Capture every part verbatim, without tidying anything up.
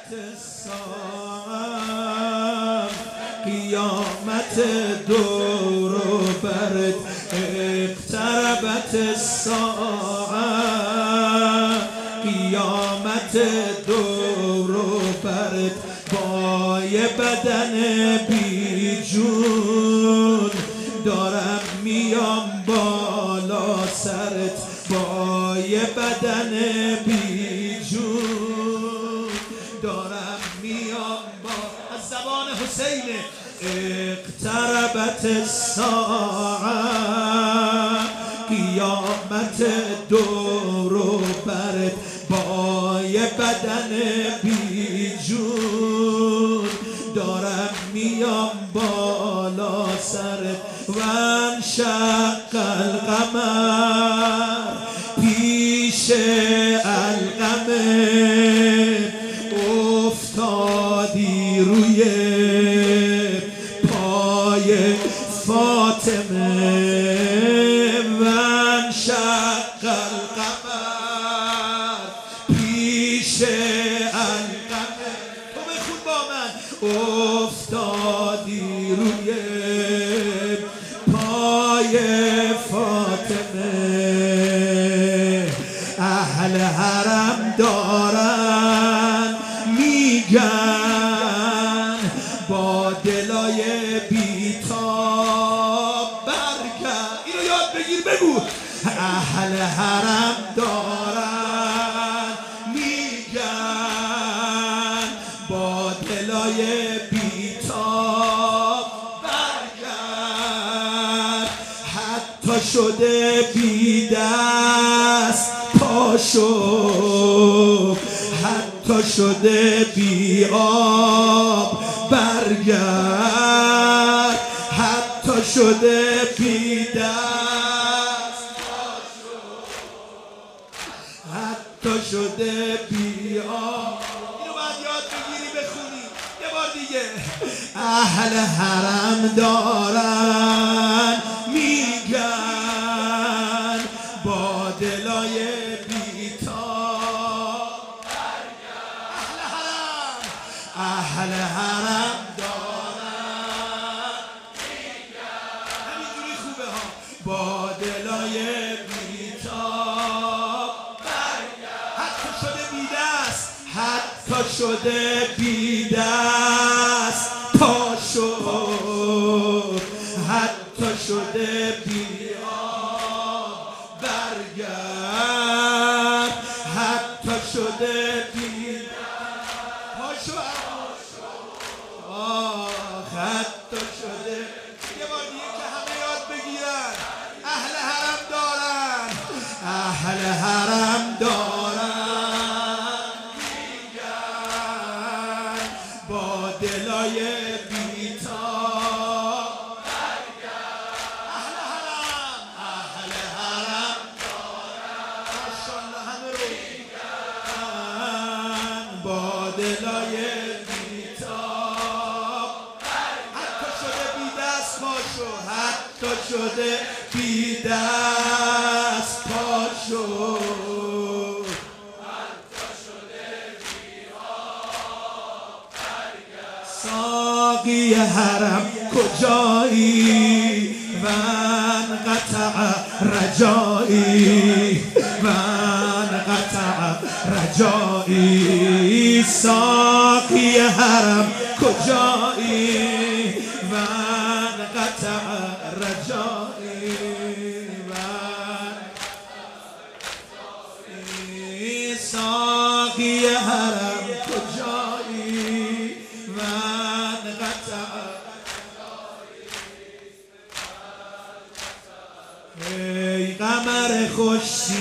ساعت قیامت دور و برت اقتربت الساعت قیامت دور و برت با یه بدن بی جون دارم میام بالا سرت با یه بدن بی جون دارم میام با از زبان حسین اقتربت الساعت قیامت دور و برت با یه بدن بی جون دارم میام بالا سرت و انشق القمر پیش القمر افتادی روی پای فاطمه و انشق القمر پیش القمر تو بخون با من افتادی روی پای فاطمه اهل حرم دارن میگن با دلای بیتاب برگرد اینو یاد بگیر بگو اهل حرم دارن میگن با دلای بیتاب برگرد حتی شده بی دست پاشو حتی شده بی آب برگرد حتی شده بی دست پاشو حتی شده بی آب اینو باید یاد بگیری بخونی یه بار دیگه اهل حرم دارن میگن با دلای اهل حرم دارن همینجوری خوبه ها با دلای بیتاب حتی شده بی دست حتی شده بی دست پاشو حتی شده بی آب برگرد حتی شده بی پاشو حتی شده یه بار دیگه که همه یاد بگیرن اهل حرم دارن اهل حرم دارن میگن با دلای بیتاب اهل حرم اهل حرم دارن ماشاءالله همه رو میگن با دلای حتی شده بی دست پاشو حتی شده بی آب برگرد ساقی حرم کجایی من قطع رجایی من قطع رجایی ساقی حرم کجایی من قطع رجایی من ساقی حرم کجایی من قطع ای قمر خوش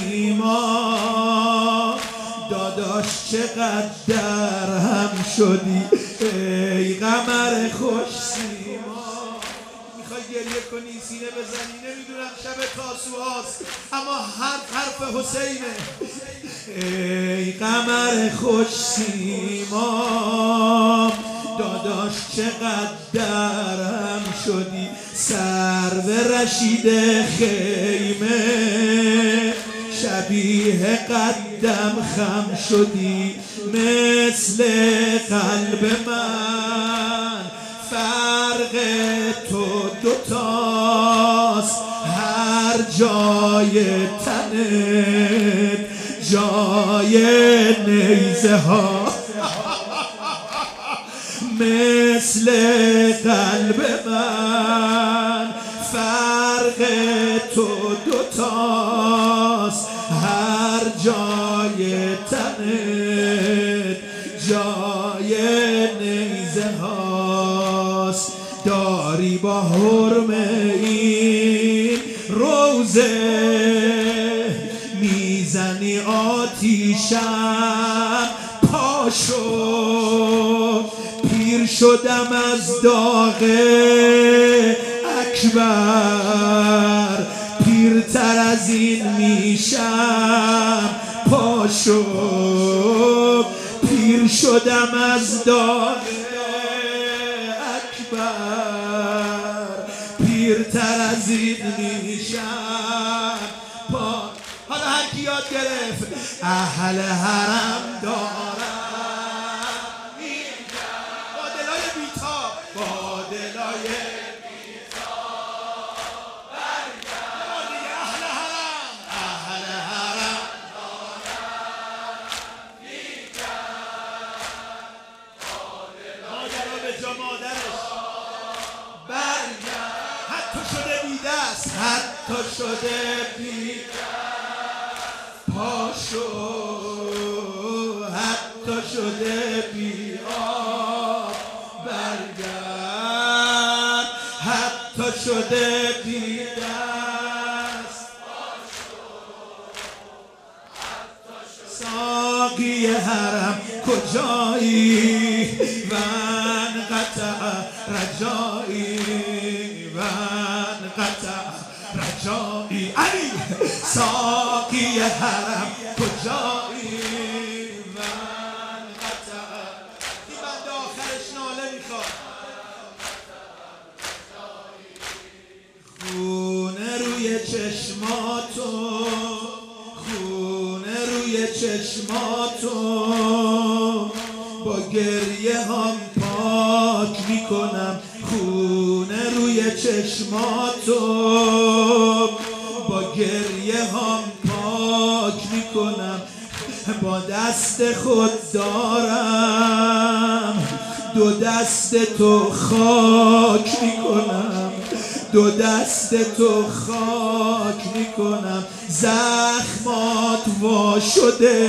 سیما داداش چقدر در هم شدی ای قمر خوش سیما میخوای گریه کنی سینه بزنی نمیدونم شب تاسوعاست اما حرف حرف حسینه ای قمر خوش سیما داداش چقدر درم شدی سرو رشید خیمه شب شبیه قدم خم شدی مثل قلب من، فرق تو دوتاست هر جای تنت جای نیزه ها مثل قلب من، فرق تو دوتاست هر جای تنت جای نیزه هاست. داری با حرم این روزه میزنی آتیشم، پاشو پیر شدم از داغ اکبر، پیرتر از این میشم، پاشو پیر شدم از داغ اکبر، پیرتر از این میشم. حالا هر کی یاد گرفت اهل حرم دارم با دلای بیتاب، با دلای بیتاب برگرد اهل حرم، اهل حرم دارم مادرها به جا مادرش برگرد، حتی شده بی دست، حتی شده بی پاشو، حتی شده بی آب برگرد، حتی شده بی دست، ساقی حرم کجایی من قطع رجایی، من قطع رجایی علی، ساقی حرم کجایی من قطع. این بنده آخرش ناله میخواد، خونه روی چشماتو، خونه روی چشماتو با گریه هم پاک میکنم، خونه روی چشماتو با گریه هم پاک میکنم، با دست خود دارم دو دست تو خاک میکنم، دو دست تو خاک میکنم، زخمات وا شده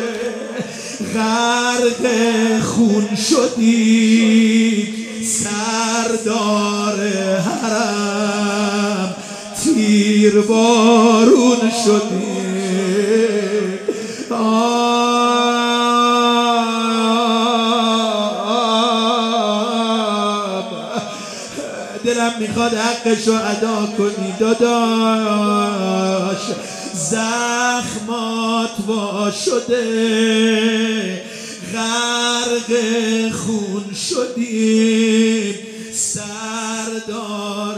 غرق خون شدی، سردار حرم تیر بارون شدی. دلم میخواد حقشو ادا کنی داداش، زخمات وا شده غرق خون شدیم، سردار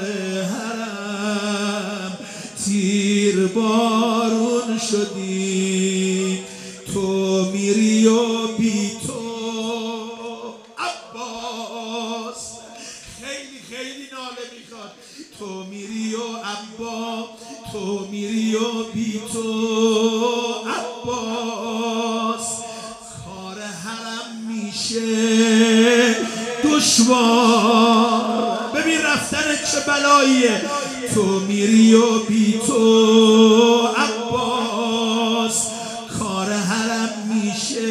حرم تیر بارون شدی، تو میری و بی تو عباس خیلی خیلی ناله میخواد، تو میری و عباس، تو میری و بی تو عباس، کار حرم میشه دشوار. ببین رفتن چه بلاییه، تو میری و بی تو عباس، کار حرم میشه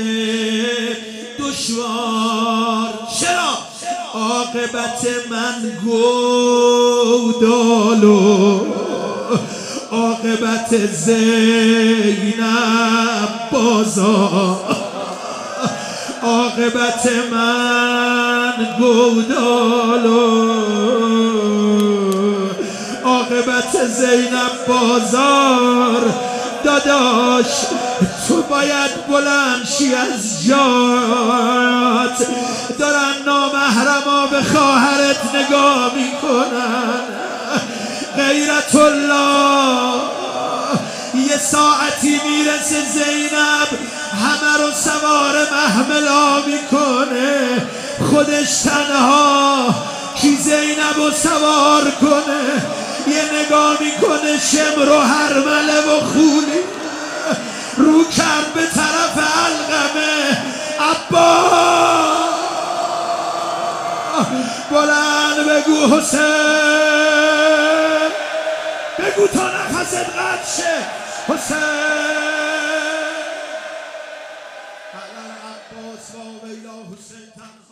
دشوار. چرا؟ عاقبت من گودالو، عاقبت زینب بازار، عاقبت من گودالو، عاقبت زینب بازار. داداش تو باید بلند شی از جات، دارن نامحرما به خواهرت نگاه میکنن. غیرت الله یه ساعتی میرسه زینب همه رو سوار محملا میکنه، خودش تنها کی زینب رو سوار کنه؟ یه نگاه میکنه شمر و هرمله و خولی رو کرد به طرف علقمه. عباس بلند بگو حسین، بگو تا نفست قطع شه حسین. علل عباس و ویلا حسین